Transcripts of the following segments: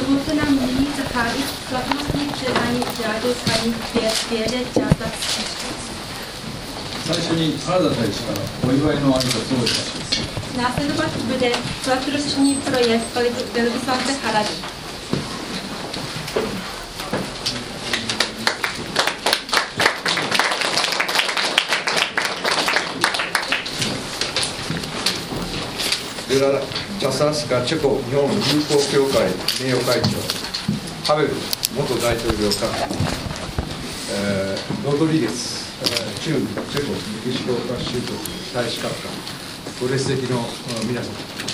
Dovolte nám nyní zahájit slavnostní předání řádu paní Věře Čáslavské. 最初に原田大使からお祝いの挨拶をいたします。 Následovat bude slavnostní projev velvyslance Harady. Vera Čáslavskáチェコ日本友好協会名誉会長、ハベル元大統領から、ロドリゲス駐チェコメキシコ合衆国大使閣下、ご列席の皆様、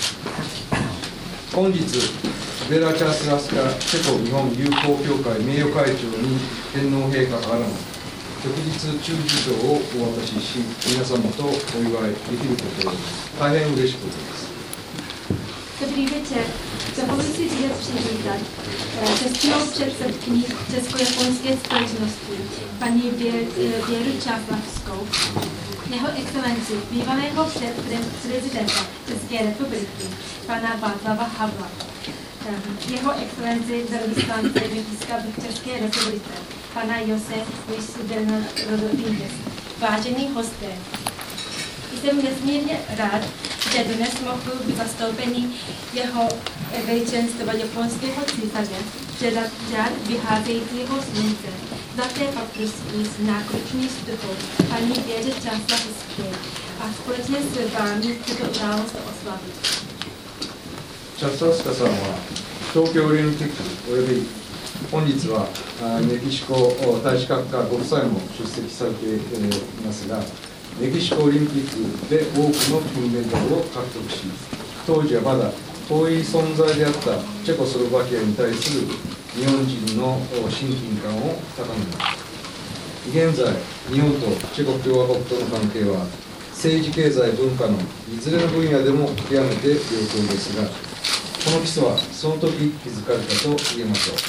本日ベラ・チャスラスカチェコ日本友好協会名誉会長に天皇陛下からの旭日中綬章をお渡しし、皆様とお祝いできることを大変嬉しく思います。 Dobrý večer. Dovoluji si dnes přivítat čestnou předsedkyni Česko-japonské společnosti, paní Věru Čáslavskou, jeho excelenci, bývalého prezidenta České republiky, pana Václava Havla, jeho excelenci velvyslance Mexiska v České republice, pana Jose Luis Bernal Rodríguez, vážení hosté. Jsem nesmírně rád, že dnes mohu být zastoupený jeho veličenstva japonského císaře předat řád vycházejícího slunce, zlaté paprsky s nákruční stupou paní Věře Čáslavské a společně s vámi tuto událost oslavit. チャスラスカさんは東京オリンピックおよび本日はメキシコ大使閣下ご夫妻も出席されていますが、メキシコオリンピックで多くの金メダルを獲得し、当時はまだ遠い存在であったチェコスロバキアに対する日本人の親近感を高めました。現在、日本とチェコ共和国との関係は政治経済文化のいずれの分野でも極めて良好ですが、この基礎はその時築かれたと言えましょう。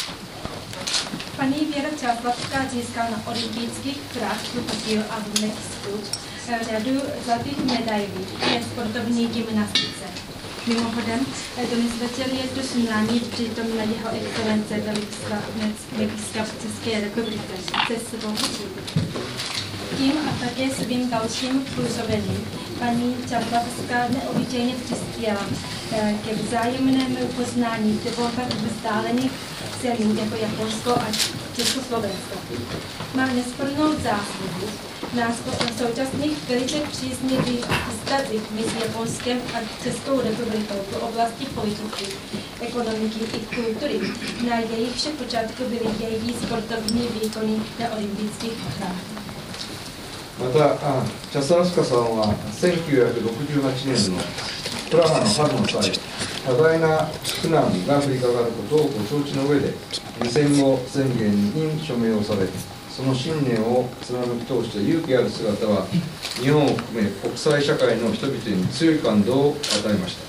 Paní Věra Čáslavská získala na olympijských hrách v Tokiu a v Mexisku řadu zlatých medailí ve sportovní gymnastice. Mimochodem, dnes večer je tu snídání přítomna jeho excelence Mexiska v České republice se svou třídou. Tím a také svým dalším působením paní Čáslavská neobyčejně přispěla ke vzájemnému poznání dvou tak vzdálených zemí jako Japonsko a Československo. Má nespornou zásluhu na současných velice příznivých vztazích mezi Japonskem a Českou republikou v oblasti politiky, ekonomiky i kultury. Na jejich počátku byly její sportovní výkony na olympijských hrách. また、チャスラスカさんは1968年のプラハの春の際、多大な苦難が降りかかることをご承知の上で、戦後宣言に署名をされ、その信念を貫き通した勇気ある姿は、日本を含め国際社会の人々に強い感動を与えました。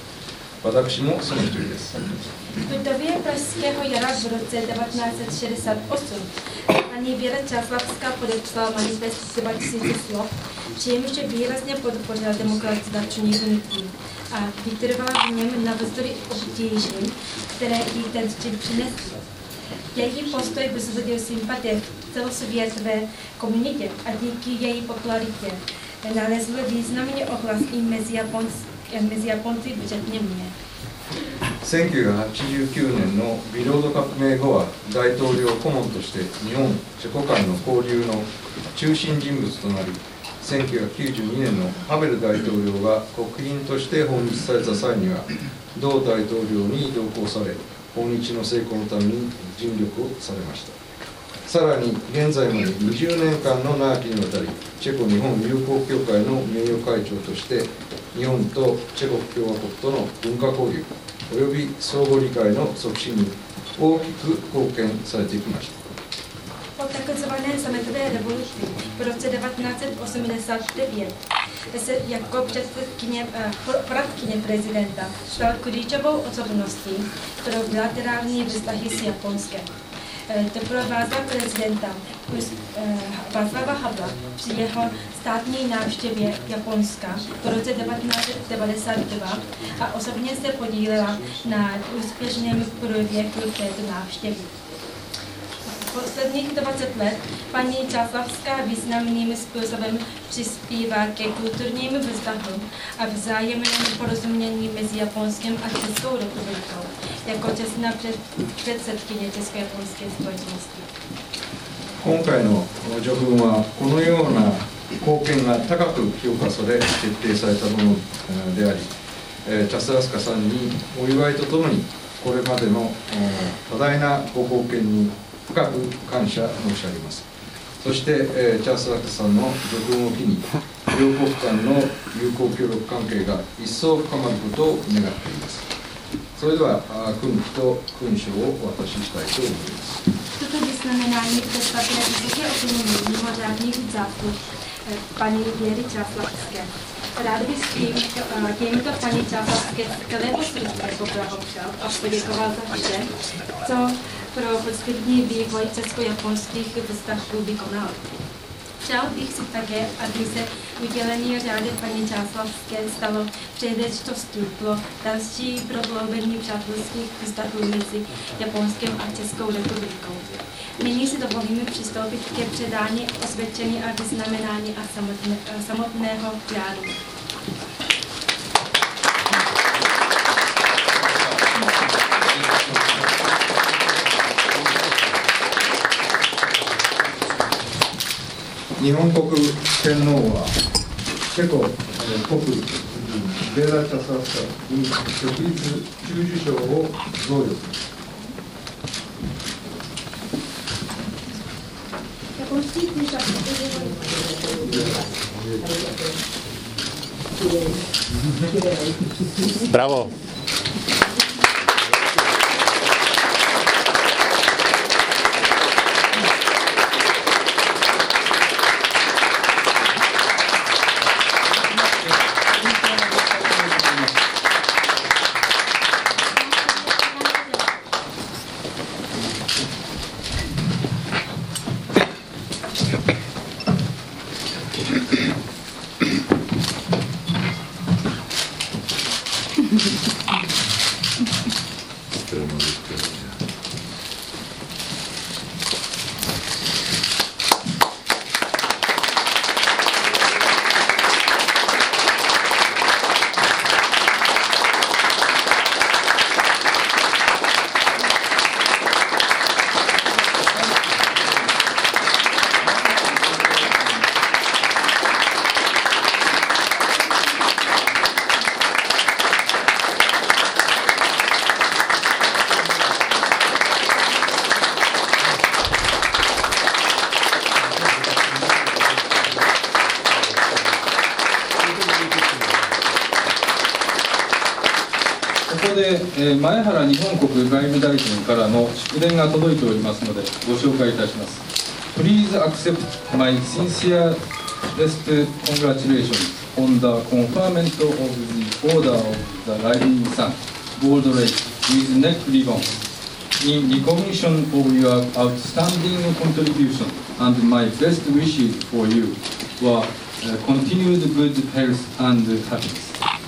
私もその一人です。 V době pražského jara v roce 1968 paní Věra Čáslavská podepsala manifest 2000 slov, čímž výrazně podpořila demokratizační hnutí a vytrvala v něm navzdory obtížím, které jí ten čin přinesl. Její postoj vzbudil sympatie v celosvětové komunitě a díky její popularitě nalezl významný ohlas i mezi Japonci, včetně mě. 1989年のビロード革命後は大統領顧問として日本・チェコ間の交流の中心人物となり、1992年のハベル大統領が国賓として訪日された際には同大統領に同行され、訪日の成功のために尽力をされました。さらに現在まで20年間の長きにわたりチェコ日本友好協会の名誉会長として日本とチェコ共和国との文化交流および相互理解の促進に大きく貢献されてきました。 Po takzvané sametové revoluci v roce 1989 se jako poradkyně prezidenta stal klíčovou osobností pro bilaterální vztahy s Japonskem. doprovázela prezidenta Václava Havla při jeho státní návštěvě Japonska v roce 1992 a osobně se podílela na úspěšném průběhu této návštěvy. Posledních 20 let paní Čáslavská významným způsobem přispívá ke kulturním vztahům a vzájemnému porozumění mezi Japonskem a Českou republikou jako čestná předsedkyně Česko-japonské společnosti. 今回の叙勲はこのような貢献が高く評価され決定されたものであり、チャスラスカさんにお祝いとともにこれまでの多大なご貢献に深く感謝申し上げます。そして、チャースラックさんの叙勲を機に両国間の友好協力関係が一層深まることを願っています。それでは勲旗と勲章をお渡ししたいと思います。 Toto vyznamenání představuje vysoké ocenění mimořádných zásluh paní Věry Čáslavské. Rád bych tímto paní Čáslavské skvělého služby poblahopřál a poděkoval za vše, co pro pozitivní vývoj česko-japonských vztahů vykonal. Přál bych si také, aby se udělení řády paní Čáslavské stalo příležitostí pro další prohloubení přátelských vztahů mezi Japonskem a Českou republikou. Nyní si dovolíme přistoupit ke předání osvědčení a vyznamenání a samotného řádu. Nihonkoku Tennouはチェコ国軍ベーラ・チャサスカに直立中綬章を贈与。 Bravo. ここで、前原日本国外務大臣からの祝電が届いておりますのでご紹介いたします。Please accept my sincerest congratulations on the conferment of the Order of the Rising Sun, Gold Race with neck ribbon in recognition of your outstanding contribution and my best wishes for you for continued good health and happiness.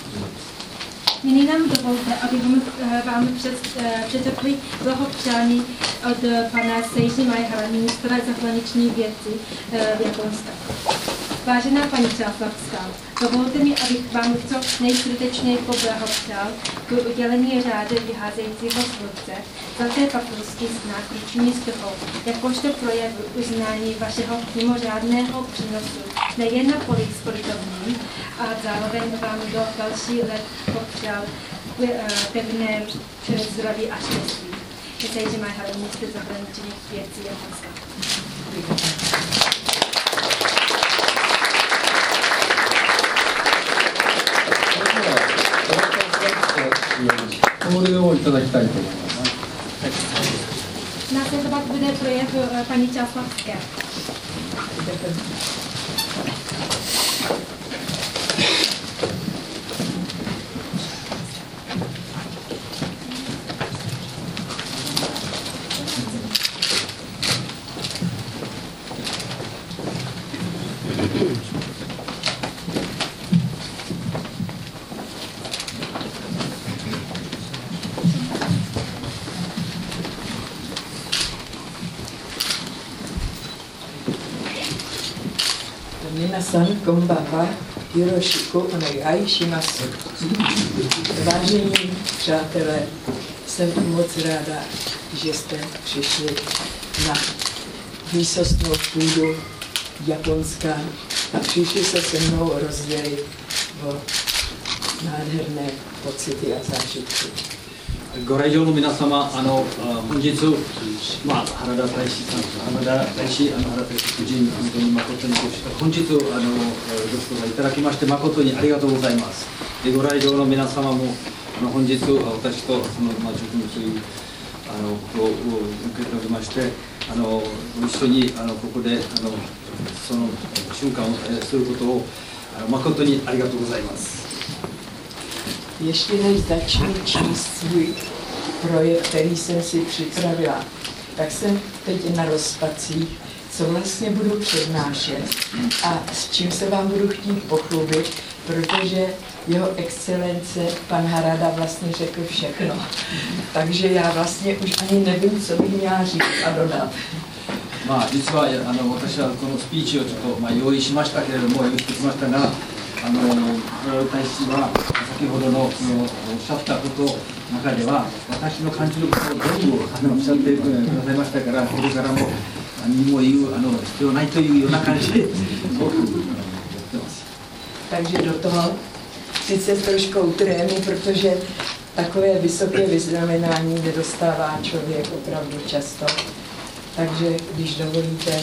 Nyní nám dovolte, abychom vám přečetli blahopřání od pana Seiji Maehara, ministra zahraničních věcí Japonska. Vážená paní Čáslavská, dovolte mi, abych vám co nejsrdečněji poblahopřál k udělení řádu vyházejícího slunce za té papulský znak ruční stuhou, jakožto projev uznání vašeho mimořádného přínosu nejen na poli sportovním, a zároveň vám do další let popřál pevné zdraví a štěstí. Seiji Maehara, ministr zahraničních věcí Japonska. これをいただきたいと思います。 Následovat bude projev paní Čáslavské. Minasan konbanwa, yoroshiku onegai shimasu. Vážení přátelé, jsem moc ráda, že jste přišli na výsostnou půdu Japonska a přišli se mnou rozdělit o nádherné pocity a zážitky. ご来場の皆様、本日、原田大使さん、原田大使夫人、本当に誠に本日ご出演いただきまして誠にありがとうございます。でご来場の皆様も本日私とその直接ことを受けておりまして、ご一緒にここでその瞬間をすることを誠にありがとうございます。 Ještě než začnu číst svůj projekt, který jsem si připravila, tak jsem teď na rozpacích, co vlastně budu přednášet a s čím se vám budu chtít pochlubit, protože jeho excelence pan Harada vlastně řekl všechno. Takže já vlastně už ani nevím, co bych měla říct a dodat. 実は私はこのスピーチをちょっと用意しましたけれども、用意してきましたが、大使は先ほどのおっしゃったことの中では、私の感じることを全部おっしゃってくださいましたから、これからも何も言う必要ないというような感じで、すごくやってます。 Takže do toho sice trošku trému, protože takové vysoké vyznamenání nedostává člověk opravdu často. Takže když dovolíte,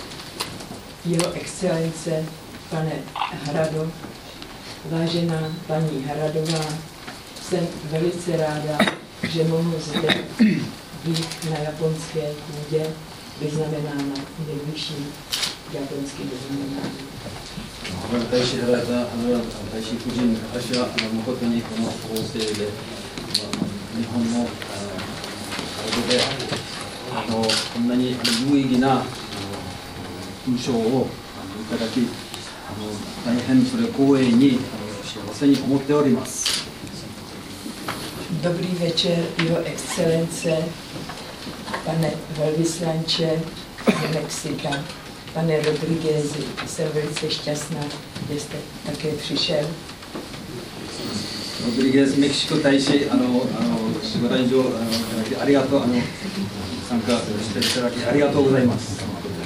jeho excelence, pane Harado, vážená paní Haradová, jsem velice ráda, že mohu zde být na japonské půdě vyznamenána nejvyšším japonským vyznamenáním. 大使夫人、私は誠にこの構成で、日本のことでこんなに有意義な勲章をいただき、大変それを光栄に幸せに思っております。 Dobrý večer, jeho excelence, pane velvyslanče z Mexika, pane Rodriguezi, jsem velice šťastná, že jste také přišel. Rodriguez, メキシコ大使、ご来場ありがとう、参加していただきありがとうございます。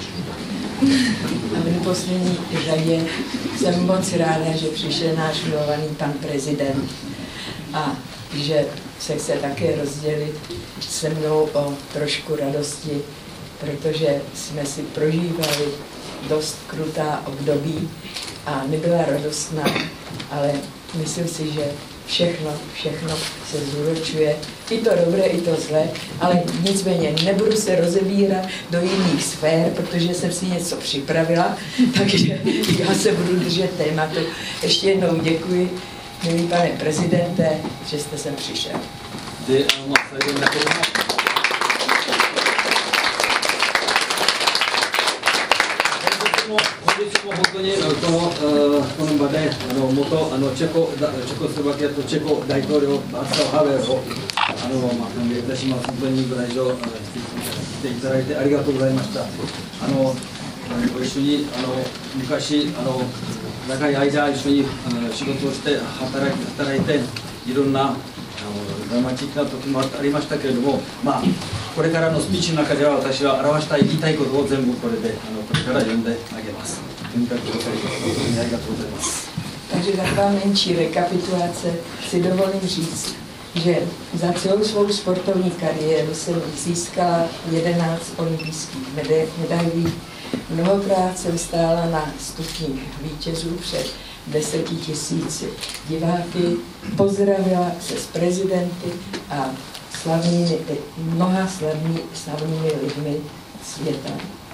A v neposlední řadě jsem moc ráda, že přišel náš milovaný pan prezident a že se chce také rozdělit se mnou o trošku radosti, protože jsme si prožívali dost krutá období a nebyla radostná, ale myslím si, že všechno se zúročuje, i to dobré, i to zlé, ale nicméně nebudu se rozebírat do jiných sfér, protože jsem si něco připravila, takže já se budu držet tématu. Ještě jednou děkuji, milý pane prezidente, že jste sem přišel. 本当にこの場で元チェコスロバキアとチェコ大統領バツカハベルを歓迎いたします。本当にご来場していただいてありがとうございました。ご一緒に昔長い間一緒に仕事をして働いていろんなドラマチックな時もありましたけれども、これからのスピーチの中では私は表したい言いたいことを全部これでこれから読んであげます。とにかくご清聴本当にありがとうございます。 Takže taková menší rekapitulace si dovolím říct, že za celou svou sportovní kariéru jsem získala 11 olympijských medailí. Mnohokrát jsem stála na stupních vítězů před 10 000 diváky, pozdravila se s prezidenty a mnoha slavnými lidmi světa.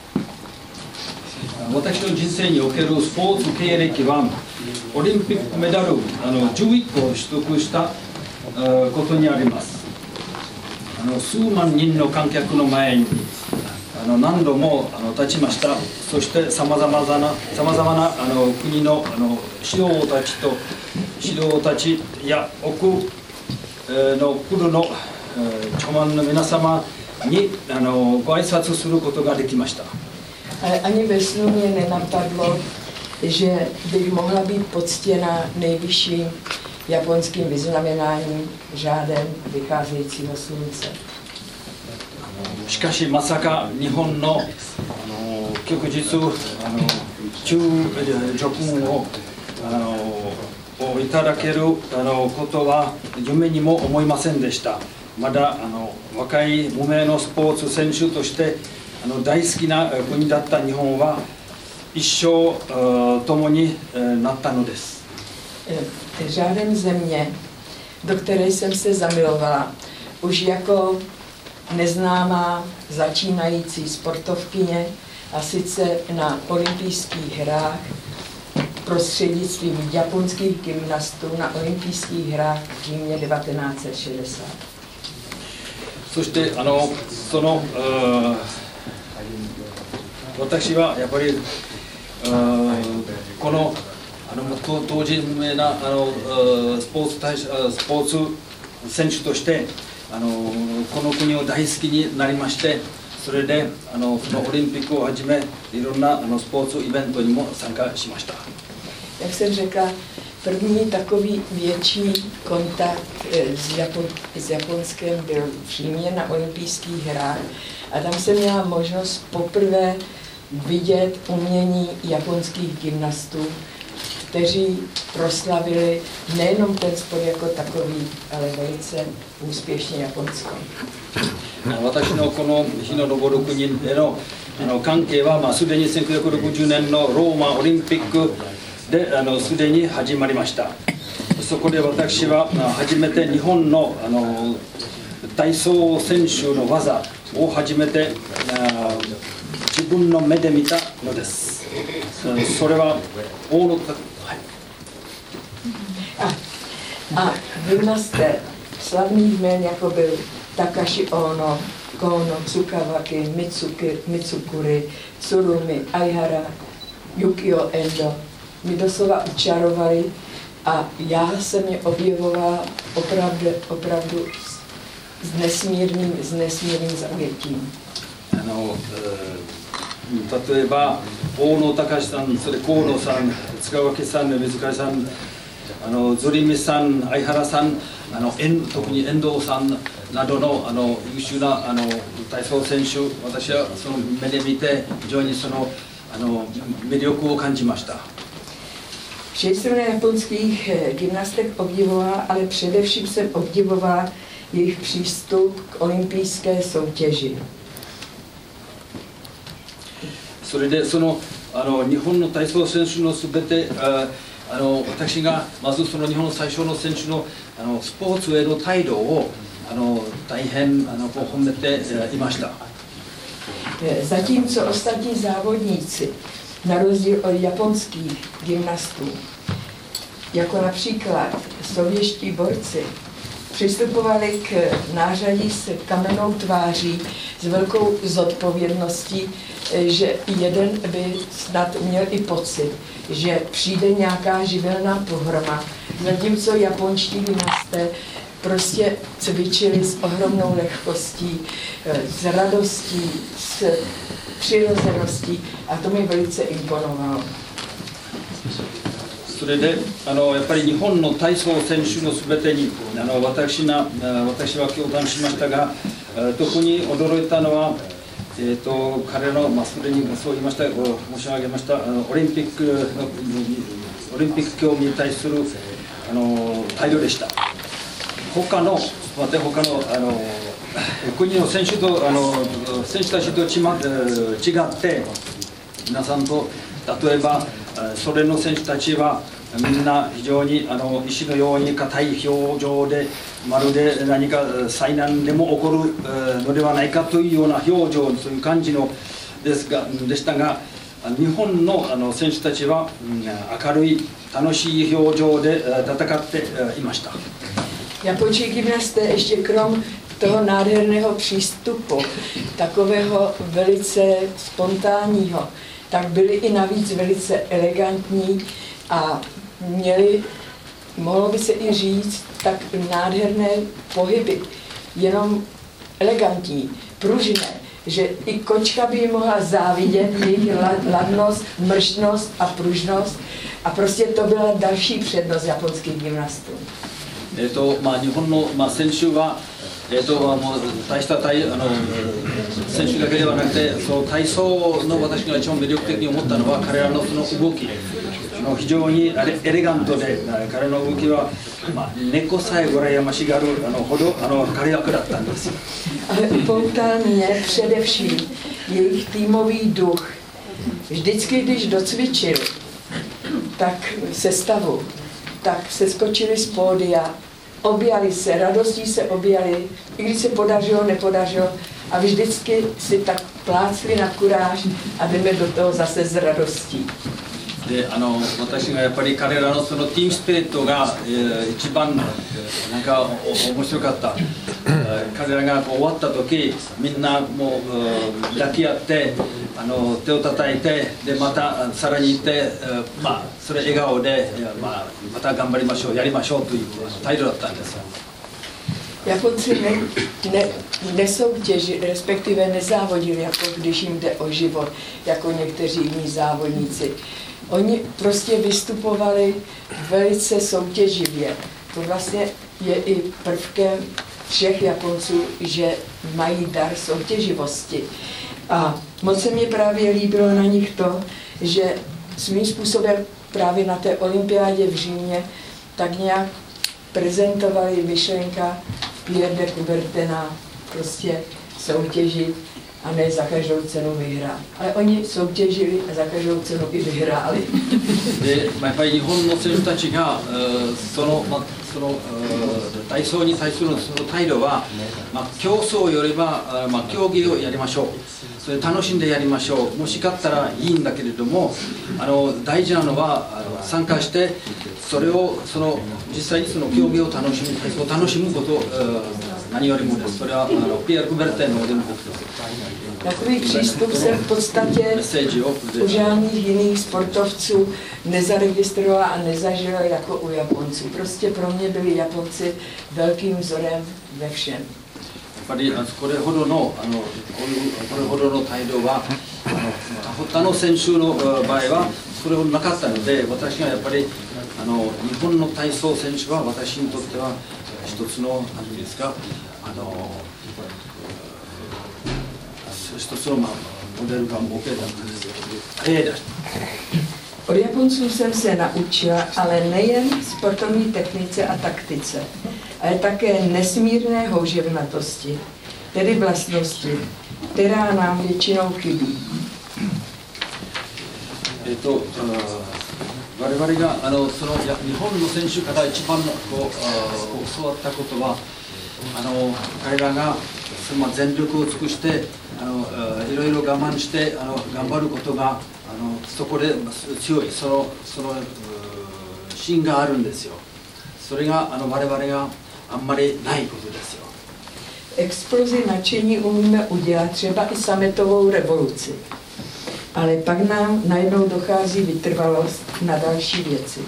私の人生におけるスポーツ経歴はオリンピックメダル11個を取得したことにあります。数万人の観客の前に何度も立ちました。そしてさまざまな国の指導たちや奥のプロの著名の皆様にご挨拶することができました。 Ale ani ve snu mě nenapadlo, že bych mohla být poctěna nejvyšším japonským vyznamenáním řádem vycházejícího slunce. しかしまさか日本の旭日中叙勲をいただけることは夢にも思いませんでした。まだ若い無名のスポーツ選手として大好きな国だった日本は一生共になったのです。 Řádem země, do které jsem se zamilovala, už jako neznámá začínající sportovkyně, a sice na olympijských hrách prostřednictvím japonských gymnastů na olympijských hrách v Římě 1960. そして私はやっぱりこの当時無名なスポーツ選手としてこの国を大好きになりまして、それでそのオリンピックをはじめいろんなスポーツイベントにも参加しました。 Jak jsem řekla, první takový větší kontakt s Japonskem byl v Římě na olympijských hrách a tam jsem měla možnost poprvé vidět umění japonských gymnastů, kteří proslavili nejenom ten sport jako takový, ale velice úspěšně Japonsko. 私のこの日の昇る国への関係はすでに1960年のローマオリンピックですでに始まりました。そこで私は初めて日本の体操選手の技を初めて自分の目で見たのです。それは大野 A gymnasté slavných jmén, jako byl Takashi Ono, Kono, Tsukawaki, Mitsukuri, Tsurumi, Aihara, Yukio Endo, mi doslova učarovali a já jsem je objevovala opravdu s nesmírným zaujetím. 例えば大野隆さん、それ河野さん、塚脇さん、水上さん、鶴見さん、相原さん、特に遠藤さんなどの優秀な体操選手、私はその目で見て非常にその魅力を感じました。 Všech jsem japonských gymnastek obdivovala, ale především jsem obdivovala jejich přístup k olympijské soutěži. それで日本の体操選手のすべて私がまずその日本の最初の選手のスポーツへの態度を大変褒めていました。 Zatímco ostatní závodníci, na rozdíl od japonských gymnastů, jako například sovětští borci, přistupovali k nářadí s kamennou tváří, s velkou zodpovědností, že jeden by snad měl i pocit, že přijde nějaká živelná pohroma, zatímco japonští gymnasté prostě cvičili s ohromnou lehkostí, s radostí, s přirozeností a to mi velice imponovalo. それでやっぱり日本の体操選手のすべてに私は共感しましたが、特に驚いたのは、彼のすでにそう言いました申し上げましたオリンピック競技に対する態度でした。他の国の選手たちと違って皆さんと例えばソ連の選手たちはみんな非常に石のように硬い表情でまるで何か災難でも起こるのではないかというような表情、そういう感じのでしたが、日本の選手たちは明るい楽しい表情で戦っていました。 Japonští gymnasté ještě krom toho nádherného přístupu, takového velice spontánního, tak byli i navíc velice elegantní a měli, mohlo by se i říct, tak nádherné pohyby, jenom elegantní, pružné, že i kočka by jim mohla závidět jejich ladnost, mrštnost a pružnost. A prostě to byla další přednost japonských gymnastů. 日本の、選手は、大した選手だけではなくて、その体操の私が一番魅力的に思ったのは彼らのその動き、非常にエレガントで、彼の動きは、猫さえ羨ましがるほど彼役だったんです。 Poutal mě především jejich týmový duch. Vždycky, když docvičili, tak sestavu, tak se skočili z pódia, objali se, radostí se objali, i když se podařilo, nepodařilo, a vždycky si tak plácli na kuráž a jdeme do toho zase s radostí. で私がやっぱり彼らのそのティームスピリットが、一番なんか面白かった。彼らが終わった時みんなもう抱き合って手を叩いてでまたさらに行って、それ笑顔で、また頑張りましょうやりましょうという態度だったんですよ。 Japonci nesoutěžili, respektive nezávodili, jako když jim jde o život, jako někteří jiní závodníci. Oni prostě vystupovali velice soutěživě. To vlastně je i prvkem všech Japonců, že mají dar soutěživosti. A moc se mě právě líbilo na nich to, že svým způsobem právě na té olympiádě v Římě tak nějak prezentovali myšlenka Pierre de Coubertina prostě soutěžit a ne za každou cenu vyhrát. Ale oni soutěžili a za každou cenu i vyhráli. で、やっぱり日本の選手たちがその体操に対するその態度は、競争よりは、競技をやりましょう。それ楽しんでやりましょう。もし勝ったらいいんだけれども、大事なのは参加してそれを実際にその競技を楽しむ、体操を楽しむこと、何よりもです。それはピエール・クベルテンの伝統です。 Takový přístup jsem v podstatě u žádných jiných sportovců nezaregistrovala a nezažila jako u Japonců. Prostě pro mě byli Japonci velkým vzorem ve všem. やっぱりこれほどの態度は他の選手の場合はそれほどなかったので、私がやっぱり日本の体操選手は私にとっては一つの何ていうんですか一つのモデルが設けたんです。 Od Japonců jsem se naučila, ale nejen sportovní technice a taktice, ale také nesmírné houževnatosti, tedy vlastnosti, která nám většinou chybí. 我々がその日本の選手から一番教わったことは彼らが全力を尽くしていろいろ我慢して頑張ることがそこで強いその芯があるんですよ。それが我々があんまりないことですよ。 Explozi nadšení umíme udělat třeba i sametovou revoluci, ale pak nám najednou dochází vytrvalost na další věci.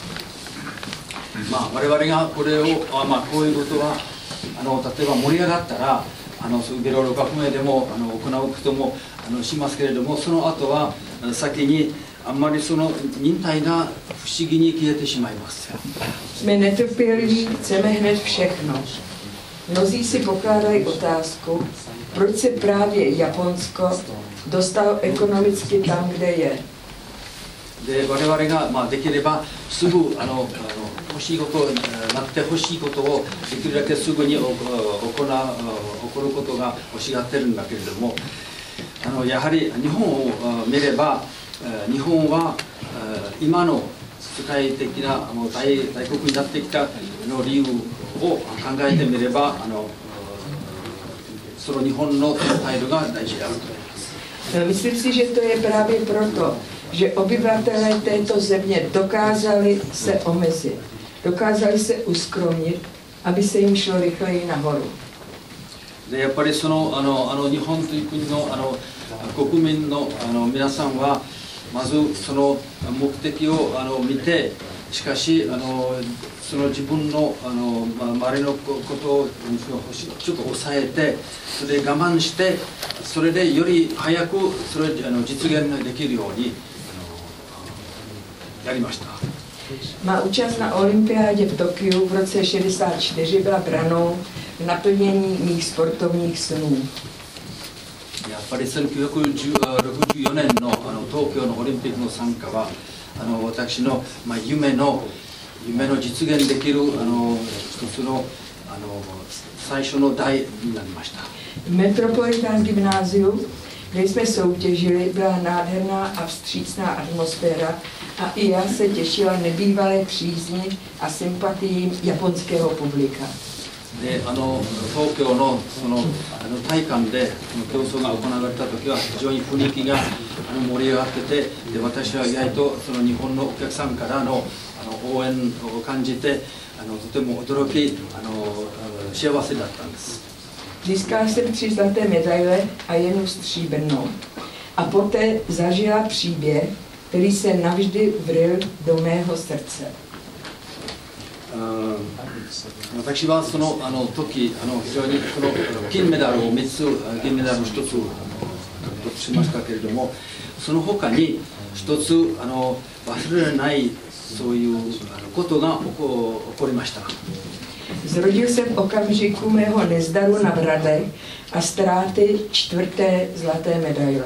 我々がこれをこういうことは例えば盛り上がったらそういういろいろ革命でも行うこともしますけれども、その後は先にあんまりその忍耐が不思議に消えてしまいます。 Jsme netrpěliví, chceme hned všechno. Mnozí si pokládají otázku, proč se právě Japonsko dostalo ekonomicky tam, kde je. で我々ができればすぐ欲しいことなって欲しいことをできるだけすぐに起こることが欲しがってるんだけれども、やはり日本を見れば日本は今の世界的な大国になってきた理由を考えてみればその日本の態度が大事であると思います。 Myslím si, že to je právě proto, že obyvatelé této země dokázali se omezit, dokázali se uskromnit, aby se jim šlo rychleji nahoru. でやっぱりその日本という国の国民の皆さんはまずその目的を見てしかしその自分の周りのことをちょっと抑えて、それで我慢して、それでより早くそれ実現できるようにやりました。 Má účast na olympiádě v Tokiu v roce 64 byla branou k naplnění mých sportovních snů. やっぱり1964年の東京のオリンピックの参加は私の夢の実現できる一つの最初の代になりました。 V Metropolitan Gymnáziu, kde jsme soutěžili, byla nádherná a vstřícná atmosféra a i já se těšila nebývalé přízni a sympatiím japonského publika. で東京の体育館で競争が行われた時は非常に雰囲気が盛り上がってて、で私は意外と日本のお客さんからの応援を感じてとても驚き幸せだったんです。 Získala jsem 3 zlaté medaile a jednu stříbrnou. A poté zažila příběh, který se navždy vril do mého srdce. 私はその時非常に金メダルを3つ銀メダルを1つ獲得しましたけれども、その他に1つ忘れられないそういうことが起こりました。 Zrodil se v okamžiku mého nezdaru na Bradlech a ztráty 4. zlaté medaile.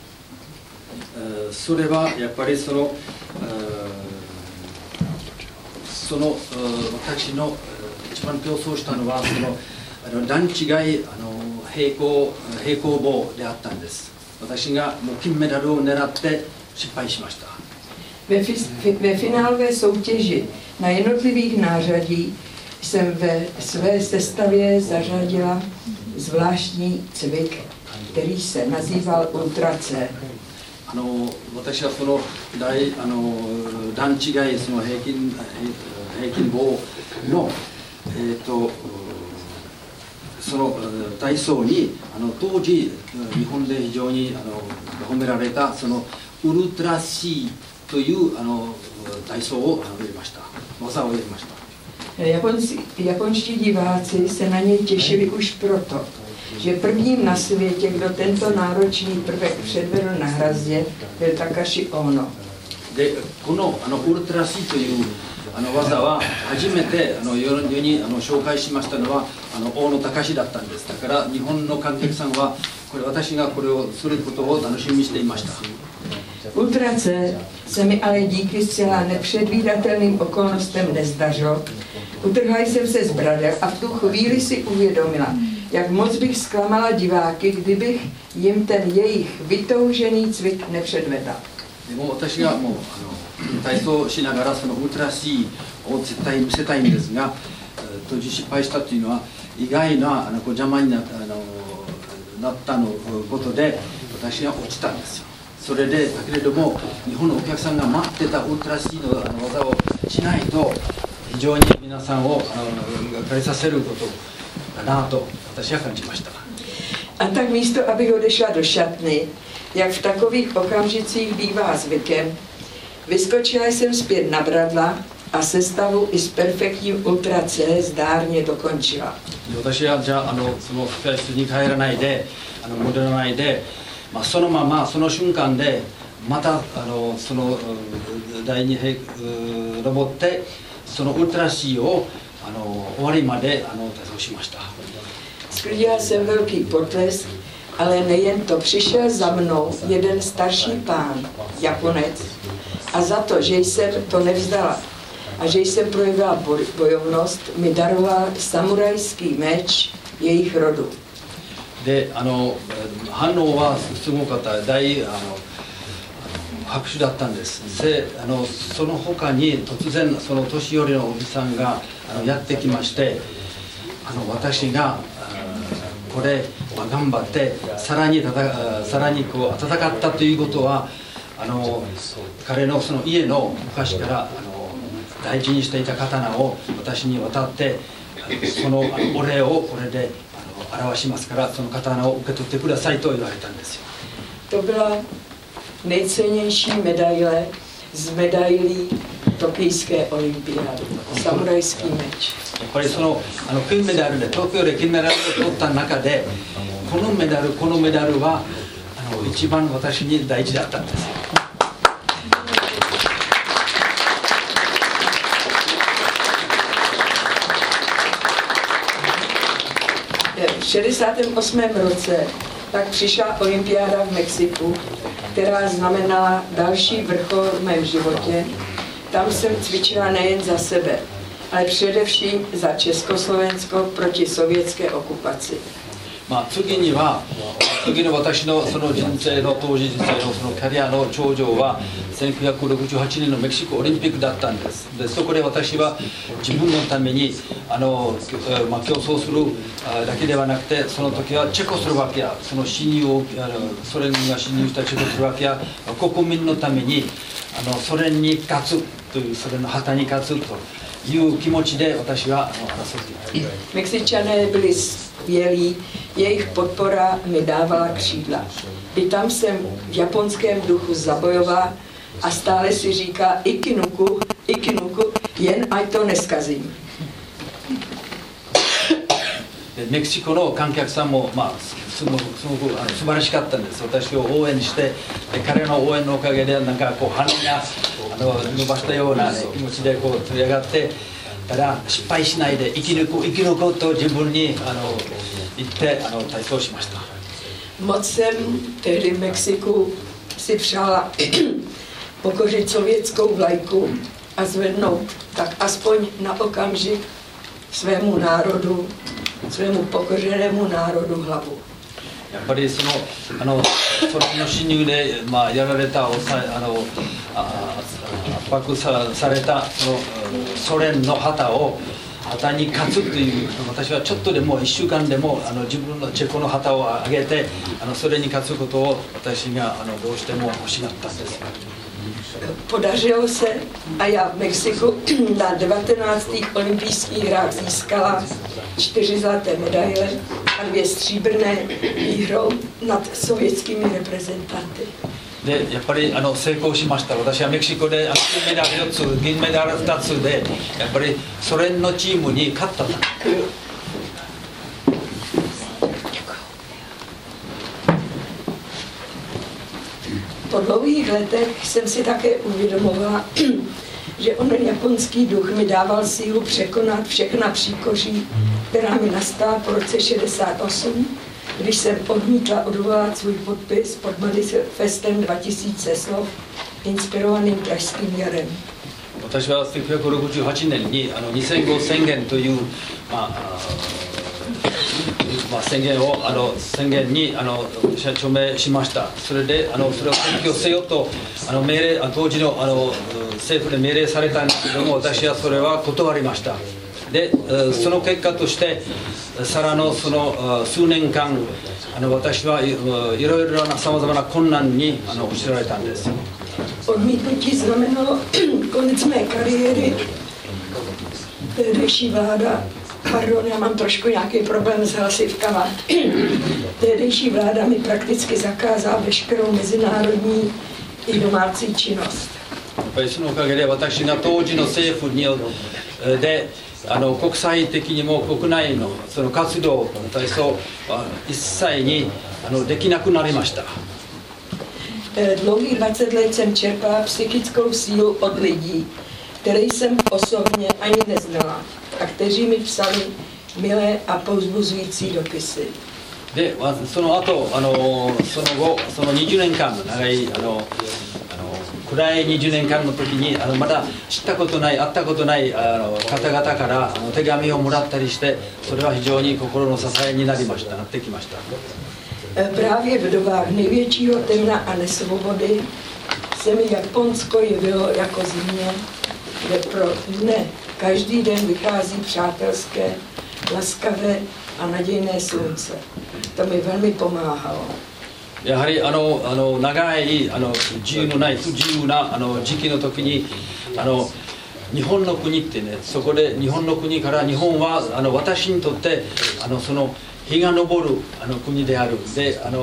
それはやっぱり私の一番競争したのは段違い平行棒であったんです。私がもう金メダルを狙って失敗しました。 Ve finálové soutěži na jednotlivých nářadí jsem ve své sestavě zařadila zvláštní cvik, který se nazýval Ultra C. 私はその段違い平均棒のその体操に当時日本で非常に褒められたウルトラ C という体操をやりました。技をやりました。 Japonští diváci se na ně těšili už proto, že prvním na světě, kdo tento náročný prvek předvedl na hrazdě, byl Takashi Ono. でこのウルトラ C という技は初めて世に紹介しましたのは大野隆だったんです。だから日本の観客さんは私がこれをすることを楽しみにしていました。 Ultra C se mi ale díky zcela nepředvídatelným okolnostem nezdařilo. Utrhla jsem se z bradel a v tu chvíli si uvědomila, jak moc bych zklamala diváky, kdybych jim ten jejich vytoužený cvik nepředvedla. でも私がもう体操しながらウルトラ C を絶対見せたいんですが、当時失敗したというのは意外な邪魔になったことで私が落ちたんですよ。それでだけれども日本のお客さんが待ってたウルトラ C の技をしないと非常に皆さんをがっかりさせることだなと私は感じました。 A tak místo, abych odešla do šatny, jak v takových okamžicích bývá zvykem, vyskočila jsem zpět na bradla a sestavu i s perfektním Ultra C zdárně dokončila. 私はじゃあその控室に帰らないで戻らないで、そのままその瞬間でまたその第二登ってそのウルトラ C を終わりまで体操しました。 Sklidila jsem velký potlesk, ale nejen to, přišel za mnou jeden starší pán, Japonec, a za to, že jsem to nevzdala a že jsem projevila bojovnost, mi daroval samurajský meč jejich rodu. で反応はすごかった。拍手だったんです。でその他に突然その年寄りのおじさんがやってきまして、私がこれ頑張ってさらに戦ったということは彼のその家の昔から大事にしていた刀を私に渡ってそのお礼をこれで表しますからその刀を受け取ってくださいと言われたんですよ。 To byla nejcennější medaile, z medailí tokijské olympiády. Samurajský meč. やっぱりその金メダルで東京で金メダルを取った中でこのメダルは一番私に大事だったんですよ。 V 68. roce tak přišla olympiáda v Mexiku, která znamenala další vrchol v mém životě. Tam jsem cvičila nejen za sebe, ale především za Československo proti sovětské okupaci. 次の私のその人生の当時人生のそのキャリアの頂上は1968年のメキシコオリンピックだったんです。でそこで私は自分のために競争するだけではなくて、その時はチェコスロバキア、そのソ連が侵入したチェコスロバキア国民のためにソ連に勝つという、ソ連の旗に勝つという気持ちで私は争っています。 Mexičané byli skvělí, jejich podpora mi dávala křídla. I tam jsem v japonském duchu zabojovala a stále si říká ikinuku, jen ať to neskazím. メキシコの観客さんもすごく素晴らしかったんです。私を応援して、彼の応援のおかげでなんかこう羽が伸ばしたような、気持ちでこうつり上がって、ただ失敗しないで生き抜こうと自分に言って体操しました。 Moc jsem tehdy v Mexiku si přála pokořit sovětskou vlajku a zvednout tak aspoň na okamžik svému národu, svému pokořenému národu hlavu. やっぱりその侵入でやられた圧迫されたそのソ連の旗に勝つという、私はちょっとでも1週間でも自分のチェコの旗を上げてそれに勝つことを私がどうしても欲しがったんです。 Podařilo se a já v Mexiku na 19. olympijských hrách získala 4 zlaté medaile a 2 stříbrné výhrou nad sovětskými reprezentanty. でやっぱり成功しました。私はメキシコで金メダル4つ、銀メダル2つでやっぱりソ連のチームに勝った。 Po dlouhých letech jsem si také uvědomovala, že onen japonský duch mi dával sílu překonat všechna příkoří, která mi nastala po roce 68, když jsem odmítla odvolat svůj podpis pod Manifestem 2000 slov, inspirovaným pražským jarem. 私は1968年に2005宣言という宣言に私は署名しました。それでそれを撤去せよと当時の政府で命令されたんですけども、私はそれは断りました。でその結果としてさらのその数年間私はいろいろなさまざまな困難に押しられたんです。 Odmítnutí znamenalo konec mé kariéry. Tehdejší vláda, pardon, já mám trošku nějaký problém s hlasivkama. Tehdejší vláda mi prakticky zakázala veškerou mezinárodní i domácí činnost. そのおかげで私が当時の政府にで国際的にも国内のその活動体操一切にできなくnaりました。 Dlouhých 20 let jsem čerpala psychickou sílu od lidí, které jsem osobně ani neznala a kteří mi psali milé a povzbuzující dopisy. でその後その後その20年間長い暗い20年間の時にまだ知ったことない会ったことない方々から手紙をもらったりして、それは非常に心の支えになってきました。 Právě v dobách největšího temna a nesvobody se mi Japonsko jevilo jako země, kde pro mne každý den vychází přátelské, laskavé a nadějné slunce. To mi velmi pomáhalo. やはり長い自由のない不自由な時期の時に日本の国ってね、そこで日本の国から日本は私にとってその日が昇る国である。で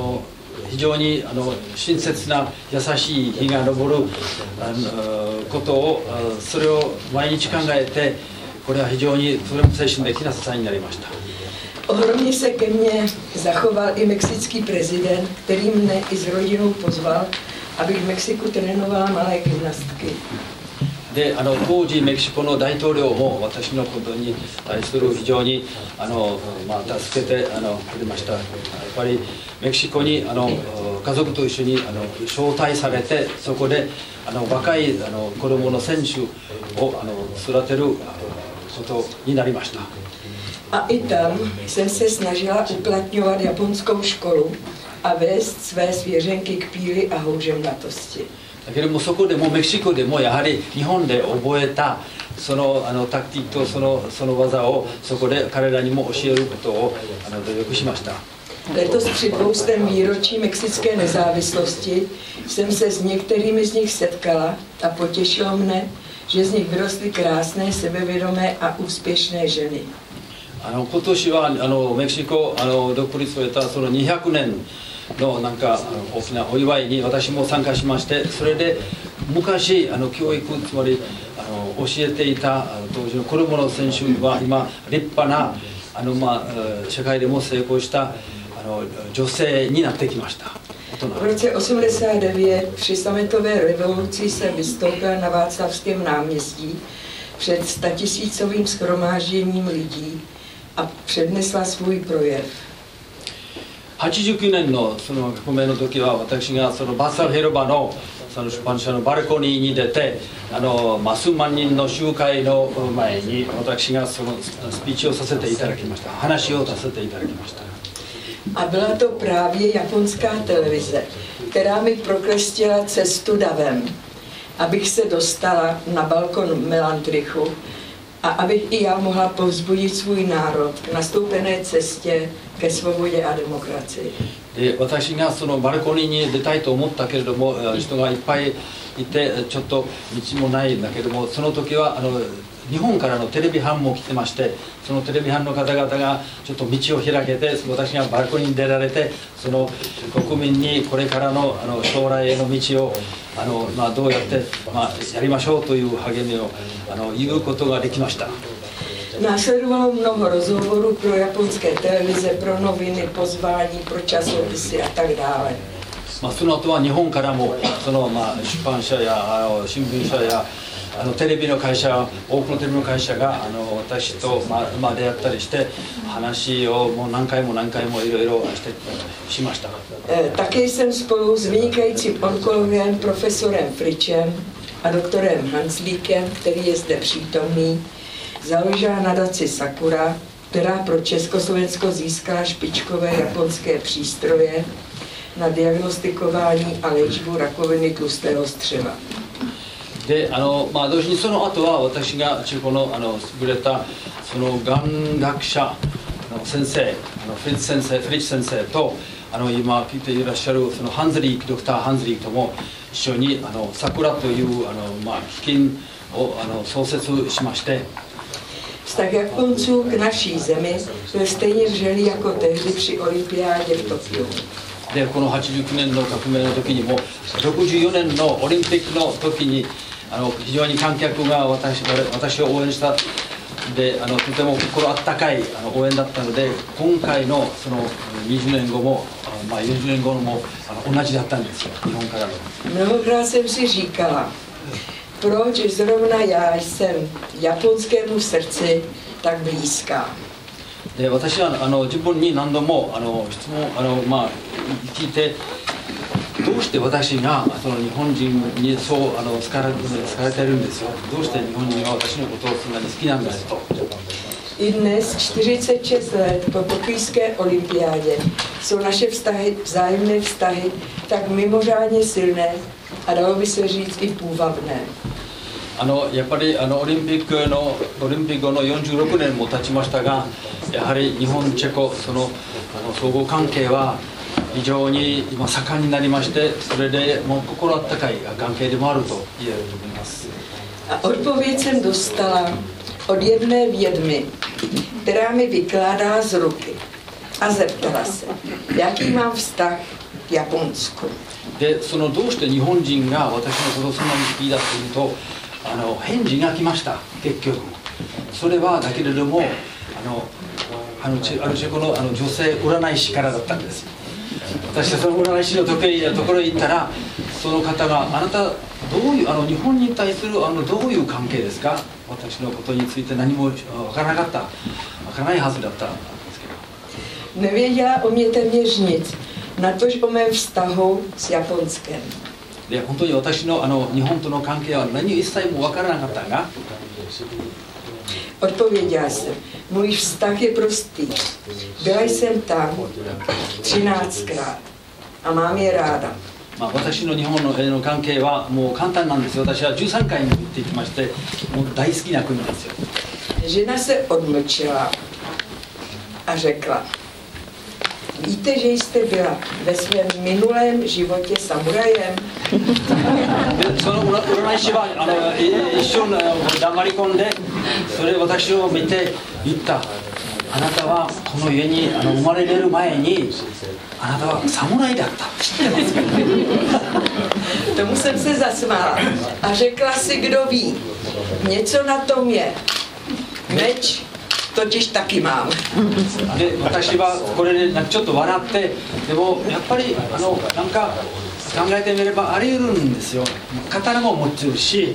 非常に親切な優しい日が昇ることをそれを毎日考えてこれは非常にそれも精神的な支えになりました。 Ohromně se ke mně zachoval i mexický prezident, který mne i s rodinou pozval, abych v Mexiku trénovala malé gymnastky. で当時メキシコの大統領も私のことに対する非常に助けてくれました。やっぱりメキシコに家族と一緒に招待されてそこで若い子どもの選手を育てることになりました。 A i tam jsem se snažila uplatňovat japonskou školu a vést své svěřenky k píli a houževnatosti. だけどもそこでもメキシコでもやはり日本で覚えたそのタクティックとその技をそこで彼らにも教えることを努力しました。 Letos při 200. výročí mexické nezávislosti jsem se s některými z nich setkala a potěšilo mne, že z nich vyrostly krásné, sebevědomé a úspěšné ženy. 今年はメキシコ独立を得たその200年のなんか大きなお祝いに私も参加しまして、それで昔教育つまり教えていた当時の子どもの選手は今立派な社会でも成功した女性になってきました。 V roce 89 při sametové revoluci jsem vystoupila na Václavském náměstí před 100 000 shromážděním lidí a přednesla svůj projev. 89年のその革命の時は私がそのバサ広場のその出版社のバルコニーに出て数万人の集会の前に私がそのスピーチをさせていただきました。話をさせていただきました。 A byla to právě japonská televize, která mi proklestila cestu davem, abych se dostala na balkon Melantrichu a abych i já mohla povzbudit svůj národ k nastoupené cestě ke svobodě a demokracii. で私がそのバルコニーに出たいと思ったけれども人がいっぱいいてちょっと道もないんだけどもその時は日本からのテレビ班も来てましてそのテレビ班の方々がちょっと道を開けて私がバルコニーに出られてその国民にこれからの将来への道をどうやってやりましょうという励みを言うことができました。 Následovalo mnoho rozhovorů pro japonské televize, pro noviny, pozvání, pro časopisy a tak dále. その後は日本からもその出版社や新聞社やテレビの会社多くのテレビの会社が私と出会ったりして話をもう何回もいろいろしました。 Také jsem spolu s vynikajícím onkologem profesorem Fričem a doktorem Hanslíkem, který je zde přítomný, založila nadaci Sakura, která pro Československo získala špičkové japonské přístroje na diagnostikování a léčbu rakoviny tlustého střeva. で同時にその後は私が中古の優れたそのがん学者の先生フリッチ先生と今聞いていらっしゃるそのドクター・ハンズリーとも一緒に桜という基金を創設しまして。 Vztah Japonců k naší zemi byl stejně vřelý jako tehdy při olympiádě v Tokiu. でこの89年の革命の時にも64年のオリンピックの時に非常に観客が私を応援したでとても心あったかい応援だったので今回のその20年後も40年後も同じだったんですよ日本からの。 Mnohokrát jsem si říkala, proč zrovna já jsem japonskému srdci tak blízká. で私は自分に何度も質問聞いてどうして私がその日本人にそう好かれてるんですよどうして日本人は私のことをそんなに好きなんですと。 I dnes, 46 let po tokijské olympiádě, jsou naše vztahy, vzájemné vztahy tak mimořádně silné a dalo by se říct i půvabné. やっぱりオリンピック後の46年も経ちましたがやはり日本チェコその相互関係は非常に今盛んになりましてそれでもう心温かい関係でもあると言えると思います。 Odpověď jsem dostala od jedné vědmy, která mi vykládala z ruky a zeptala se, jaký mám vztah v Japonsku. でそのどうして日本人が私のことをそんなに好きだというと返事が来ました結局。それはだけれどもチェコの女性占い師からだったんです。私はその占い師のところへ行ったらその方があなたどういう日本に対するどういう関係ですか、私のことについて何も分からなかった、分からないはずだったんですけど。 Nevěděla o mě téměř nic, natož o mém vztahu s Japonskem. で本当に私の日本との関係は何一切も分からなかったが Odpověděla jsem, můj vztah je prostý. Byla jsem tam 13krát a mám je ráda. 私の日本の関係はもう簡単なんですよ。私は13回も行ってきまして、もう大好きな国ですよ。 Žena se odmlčela a řekla, víte, že jste byla ve svém minulém životě samurajem? でその占い師は一瞬黙り込んで、それ私を見て言った。あなたはこの家に生まれる前にあなたは侍だった。知ってますか？ Tomu jsem se zasmála a řekla si, kdo ví, něco na tom je. Meč totiž taky mám. で私はこれでちょっと笑って、でもやっぱりなんか考えてみればあり得るんですよ。刀も持ってるし。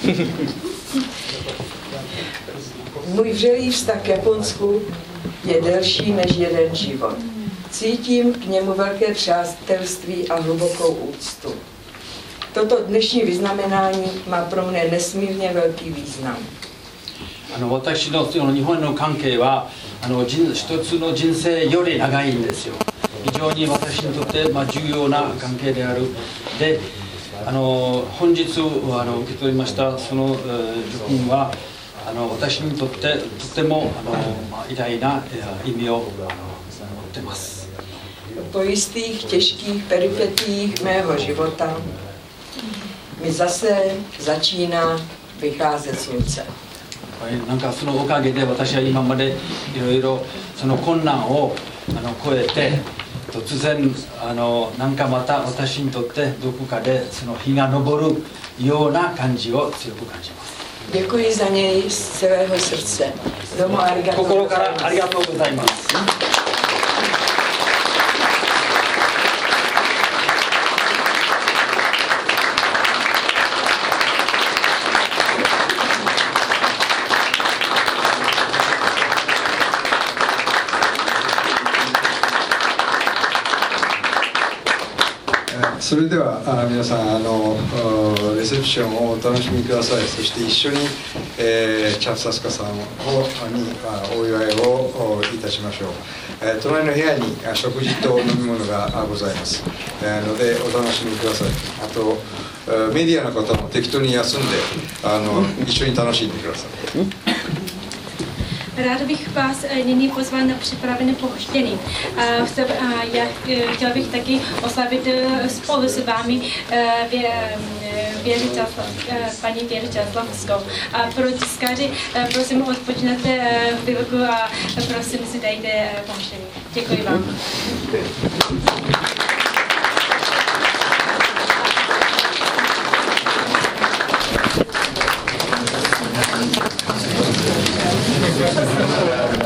Můj vřelý vztah k Japonsku je delší než jeden život. Cítím k němu velké přátelství a hlubokou úctu. Toto dnešní vyznamenání má pro mne nesmírně velký význam. 私の日本の関係は一つの人生より長いんですよ。非常に私にとって重要な関係である。で、本日受け取りましたその叙勲は私にとってとても偉大な意味を持ってます。 Po jistých těžkých peripetiích mého života mi zase začíná vycházet slunce. なんかそのおかげで私は今までいろいろその困難を越えて突然なんかまた私にとってどこかでその日が昇るような感じを強く感じます。 Děkuji za něj z celého srdce. Domo arigatou. 心からありがとうございます。 それでは皆さんレセプションをお楽しみください。そして一緒に、チャプサスカさんにお祝いをいたしましょう。隣の部屋に食事と飲み物がございますのでお楽しみください。あとメディアの方も適当に休んで一緒に楽しんでください。 Rád bych vás nyní pozval na připravené pochštění. Chtěl bych taky oslavit spolu s vámi paní Věru Čáslavskou. A pro tiskaři, prosím, odpočnete chvilku a prosím si dejte pochštění. Děkuji vám.